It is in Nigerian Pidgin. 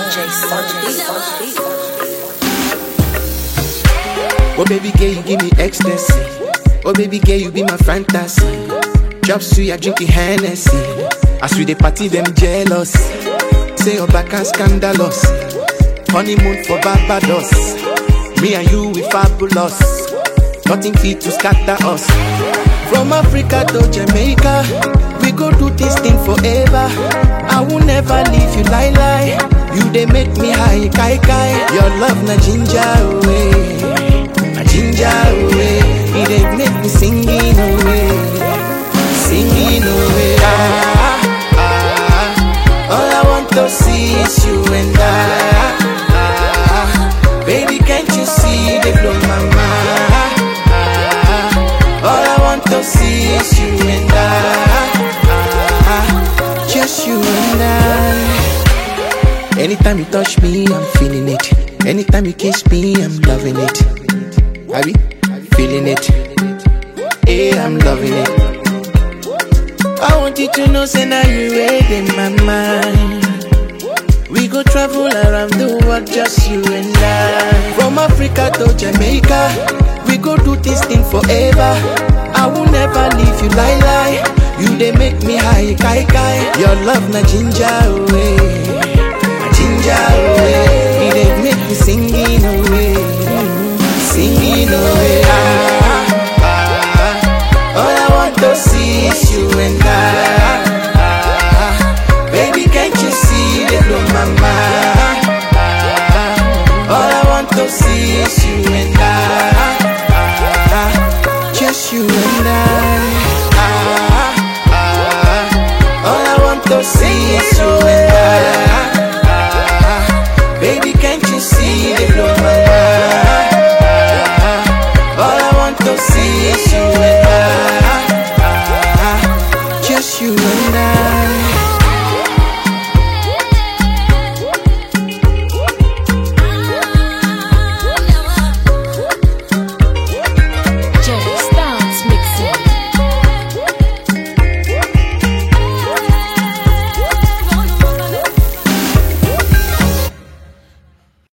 Oh baby girl, you give me ecstasy. Oh baby girl, you be my fantasy. Drop suya, drinking Hennessy. As we dey party, them jealous. Say your back and scandalous. Honeymoon for Barbados. Me and you, we fabulous. Nothing fit to scatter us. From Africa to Jamaica, we go do this thing forever. I will never leave you, lie. You they make me high, kai. Your love na ginger away, na ginger away. It they make me singing away, singing away. All I want to see is you and I. Baby, can't you see they blow my mind? All I want to see is you and I. Just you and I. Anytime you touch me, I'm feeling it. Anytime you kiss me, I'm loving it. I be feeling it. Yeah, I'm loving it. I want you to know, say now you read in my mind. We go travel around the world, just you and I. From Africa to Jamaica, we go do this thing forever. I will never leave you, lie. You they make me high, kai. Your love na ginger away, na ginger away. You they make me singing away, singing away. All I want to see is you and I. Baby, can't you see they blow my mind? All I want to see is you and I. Just you and I. All I want to see is you and I. Baby, can't you see they blow my mind? All I want to see is you and I.